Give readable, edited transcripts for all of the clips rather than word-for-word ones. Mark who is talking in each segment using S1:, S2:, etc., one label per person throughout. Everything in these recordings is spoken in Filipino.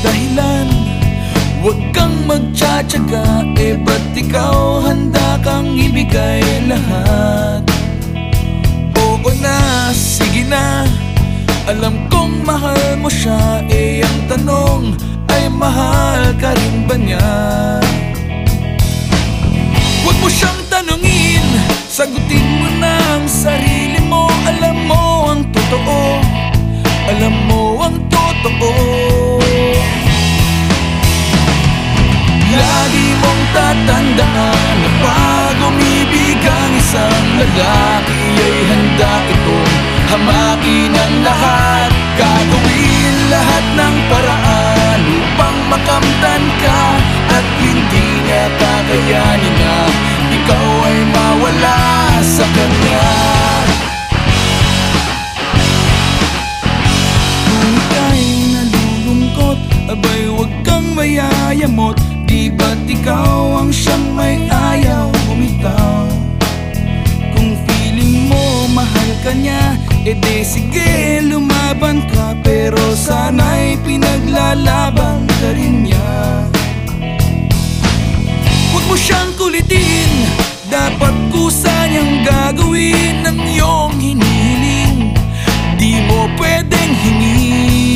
S1: dahilan. Huwag kang magtsatsaga, ba't ikaw handa kang ibigay lahat? Oo na, sige na, alam kong mahal mo siya, ang tanong ay mahal ka rin ba niya? Huwag mo siyang tanungin, sagutin mo na ang sarili mo. Alam mo ang totoo, alam mo ang totoo. Lagi mong tatandaan na pag umibig ang isang lalaki ay handa itong hamakin ang lahat. Gagawin lahat ng paraan upang makamtan ka, at hindi niya kakayanin na ikaw ay mawala sa kanya. Kung ika'y nalulungkot, abay huwag kang mayayamot. Di ba't ikaw ang siyang may ayaw bumitaw? Kung feeling mo mahal ka niya, di sige lumaban ka, pero sana'y pinaglalaban ka rin niya. Huwag mo siyang kulitin, dapat kusa niyang gagawin ang iyong hinihiling. Di mo pwedeng hingin.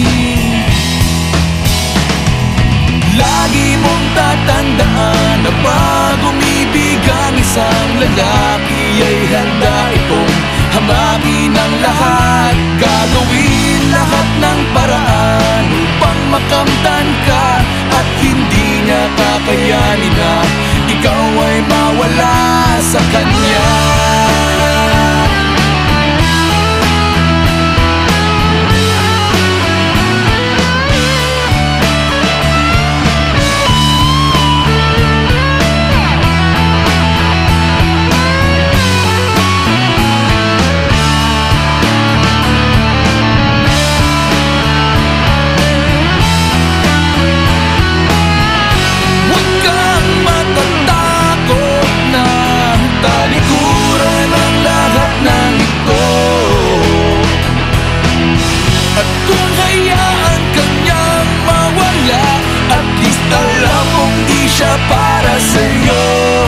S1: Lagi mong tatandaan na pag umibig ang isang lalaki ay handa itong hamakin ang lahat. Gagawin lahat ng paraan upang makamtan ka, at hindi niya kakayanin na ikaw ay mawala sa kanya. Para sa'yo,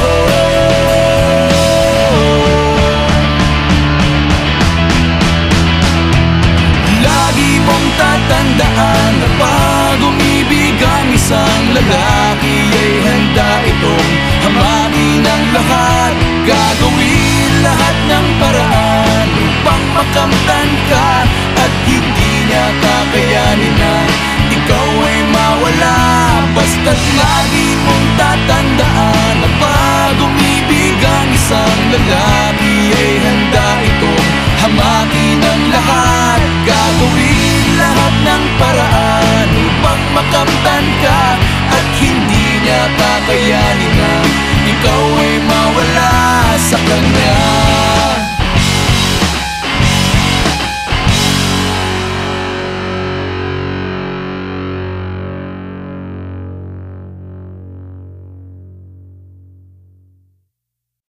S1: lagi mong tatandaan na pag umibig ang isang lalaki ay handa itong hamakin ang lahat. Gagawin lahat ng paraan upang makamtan ka, at hindi niya kakayanin na ikaw ay mawala. Basta't lagi mong tatandaan na pag umibig ang isang lalaki ay handa itong hamakin ang lahat. Gagawin lahat ng paraan upang makamtan ka, at hindi niya kakayanin na ikaw ay